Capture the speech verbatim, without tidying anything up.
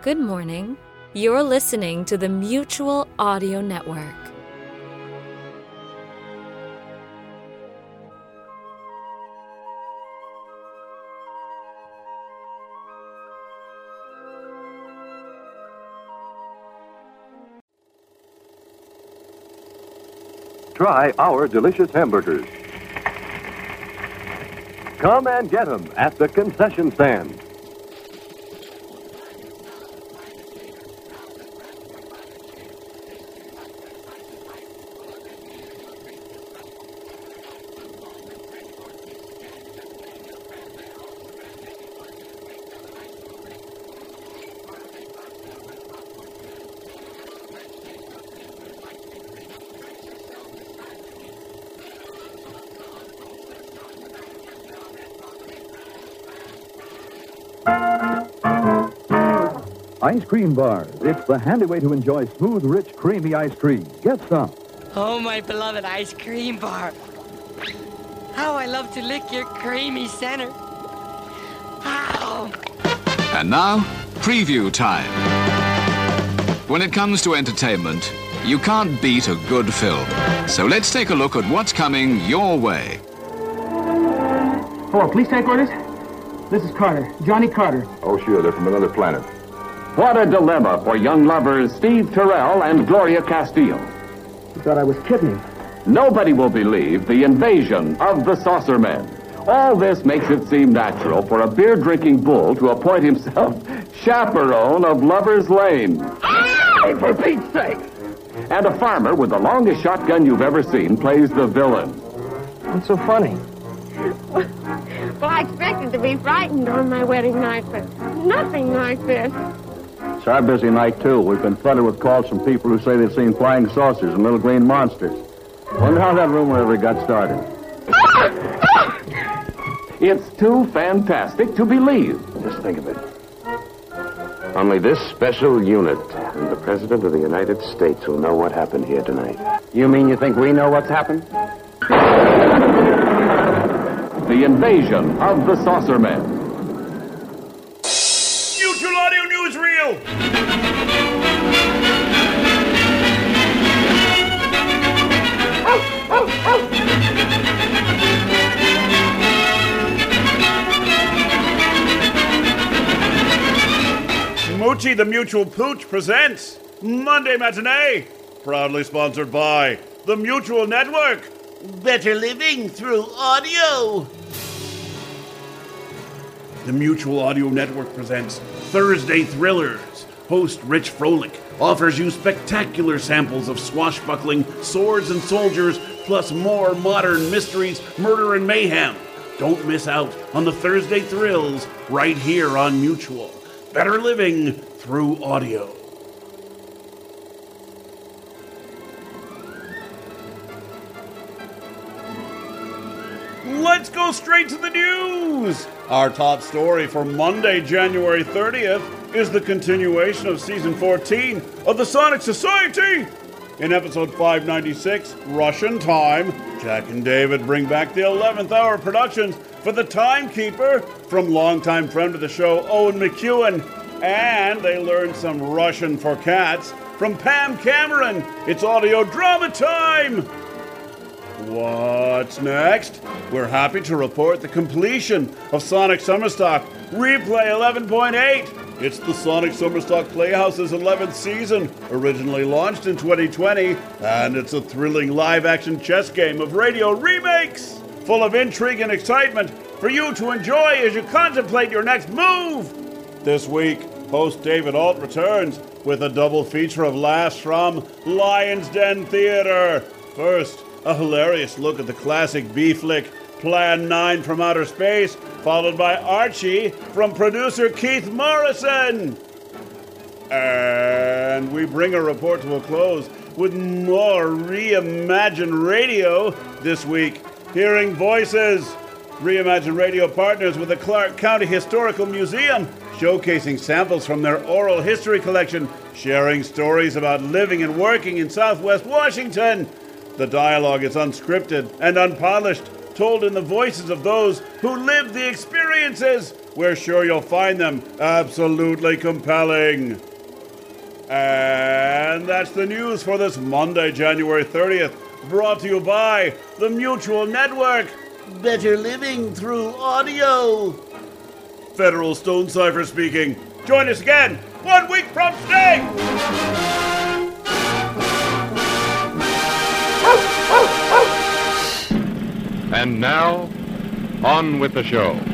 Good morning. You're listening to the Mutual Audio Network. Try our delicious hamburgers. Come and get them at the concession stand. Ice cream bars. It's the handy way to enjoy smooth, rich, creamy ice cream. Get some. Oh, my beloved ice cream bar. How I love to lick your creamy center. Ow! And now, preview time. When it comes to entertainment, you can't beat a good film. So let's take a look at what's coming your way. Hello, police headquarters? This is Carter, Johnny Carter. Oh, sure, they're from another planet. What a dilemma for young lovers Steve Terrell and Gloria Castillo. You thought I was kidding. Nobody will believe the invasion of the Saucermen. All this makes it seem natural for a beer-drinking bull to appoint himself chaperone of Lover's Lane. Hey, for Pete's sake! And a farmer with the longest shotgun you've ever seen plays the villain. What's so funny? Well, I expected to be frightened on my wedding night, but nothing like this. It's our busy night, too. We've been flooded with calls from people who say they've seen flying saucers and little green monsters. Wonder how that rumor ever got started. It's too fantastic to believe. Just think of it. Only this special unit and the President of the United States will know what happened here tonight. You mean you think we know what's happened? The invasion of the Saucermen. Mutual Audio Newsreel! Moochie the Mutual Pooch presents Monday Matinee, proudly sponsored by the Mutual Network. Better living through audio. The Mutual Audio Network presents Thursday Thrillers. Host Rich Froelich offers you spectacular samples of swashbuckling swords and soldiers, plus more modern mysteries, murder, and mayhem. Don't miss out on the Thursday Thrills right here on Mutual. Better living through audio. Let's go straight to the news! Our top story for Monday, January thirtieth is the continuation of Season fourteen of the Sonic Society. In Episode five ninety-six, Russian Time, Jack and David bring back the eleventh hour productions for The Timekeeper from longtime friend of the show, Owen McEwen. And they learn some Russian for cats from Pam Cameron. It's audio drama time! What's next? We're happy to report the completion of Sonic Summerstock Replay eleven point eight. It's the Sonic Summerstock Playhouse's eleventh season, originally launched in twenty twenty, and it's a thrilling live-action chess game of radio remakes, full of intrigue and excitement for you to enjoy as you contemplate your next move. This week, host David Alt returns with a double feature of laughs from Lion's Den Theater. First, a hilarious look at the classic B-flick Plan nine from Outer Space, followed by Archie from producer Keith Morrison. And we bring a report to a close with more Reimagine Radio this week. Hearing Voices. Reimagine Radio partners with the Clark County Historical Museum, showcasing samples from their oral history collection, sharing stories about living and working in Southwest Washington. The dialogue is unscripted and unpolished, told in the voices of those who lived the experiences. we're sure you'll find them absolutely compelling. And that's the news for this Monday, January thirtieth, brought to you by the Mutual Network. Better living through audio. Federal Stone Cipher speaking. Join us again one week from today. And now, on with the show.